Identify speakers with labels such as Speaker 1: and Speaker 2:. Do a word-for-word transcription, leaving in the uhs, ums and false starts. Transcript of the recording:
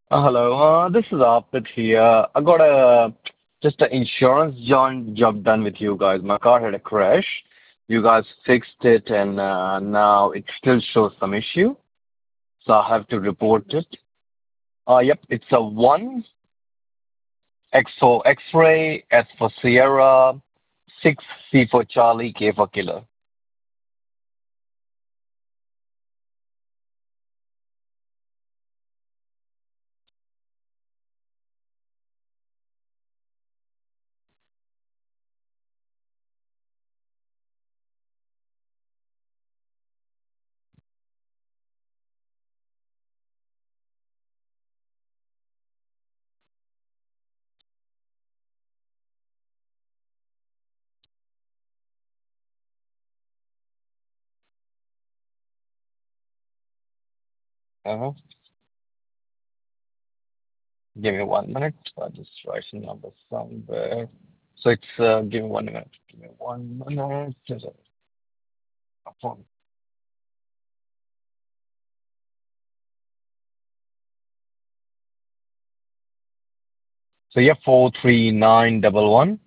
Speaker 1: Uh, hello, uh, this is Arpit here. I got a just an insurance job job done with you guys. My car had a crash. You guys fixed it, and uh, now it still shows some issue, so I have to report it. Uh, yep, it's a one X for X-ray, S for Sierra, six C for Charlie, K for Killer. Uh-huh. Give me one minute. I'll just write some numbers somewhere. So it's uh, give me one minute. Give me one minute. Just a phone. So yeah, four three nine double one.